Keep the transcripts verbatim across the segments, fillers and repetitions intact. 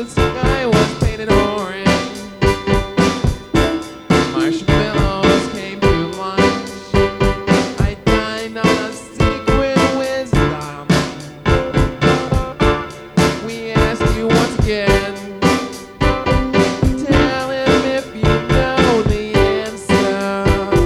the sky was painted orange. Marshmallows came to lunch. I dined on a secret wisdom. We ask you once again, tell him if you know the answer.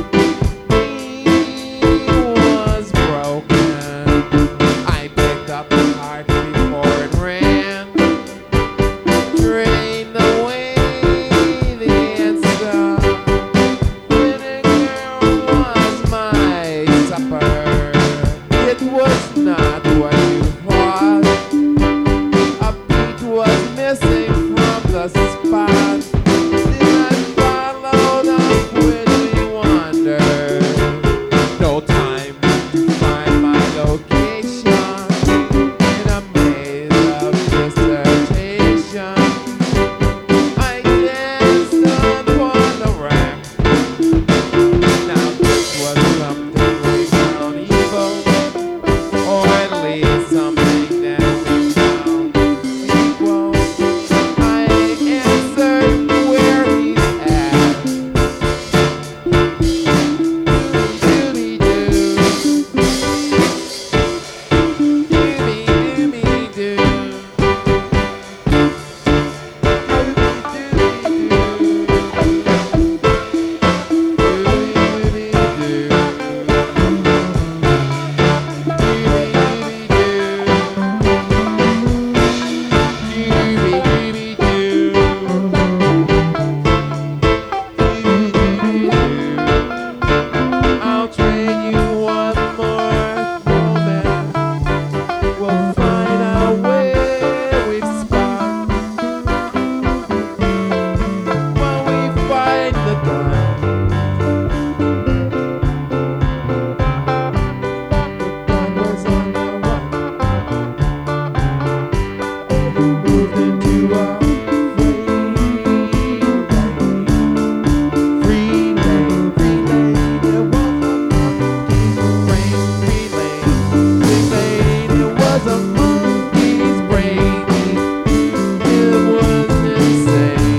He was broken. I picked up the heart before it ran. Drained away the answer. Vinegar was my supper. It was not what you thought. A beat was missing from the spot. Did I follow the pretty wonder? No time to find my location in a maze of dissertation. I danced upon the rack. Now this was something we found evil, or at least something that we found equal. I answered where he's at. Dooby-doo. Dooby-dooby-doo. I'll trade you one more moment. We'll find out where we've spun. When we find the gun, the gun was on the run. Moved into a free lane, free lane. It was a monkey's brain. Free lane, free lane. It was a monkey's brain. It was insane,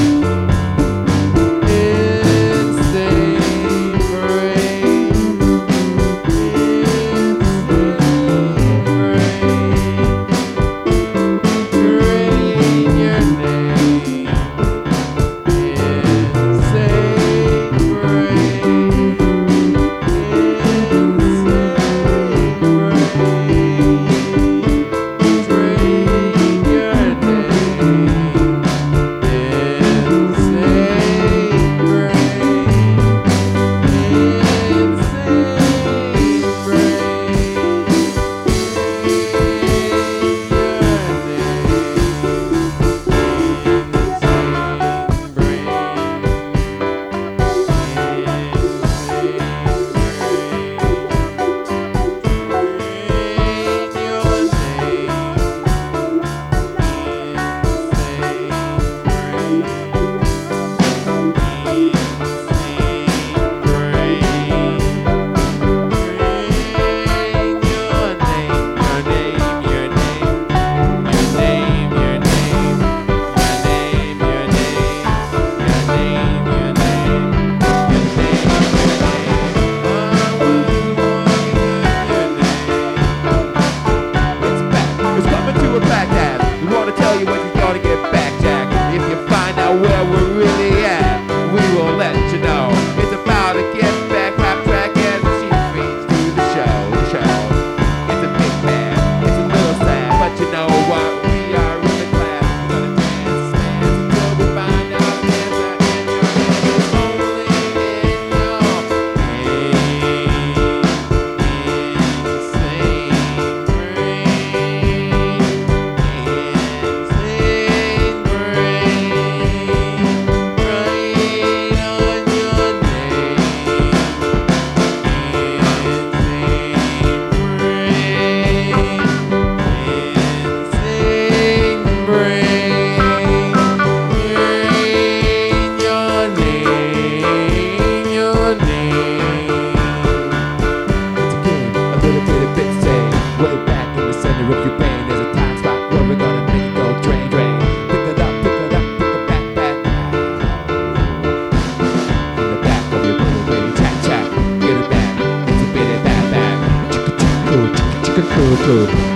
insane brain, insane brain. Drain your name, insane brain, insane brain. Drain your name, insane It's coming to a Baghdad. We want to tell you when you're gonna get back, Jack. If you find out where we're really at, we will let you know. It's about to get back, hop track, and the sheep feeds to the show, the show. It's a big bad, it's a little sad, but you know what? We are really glad. We're gonna dance, dance until we find out the answer, and your head is only in your insane brain. Insane episode.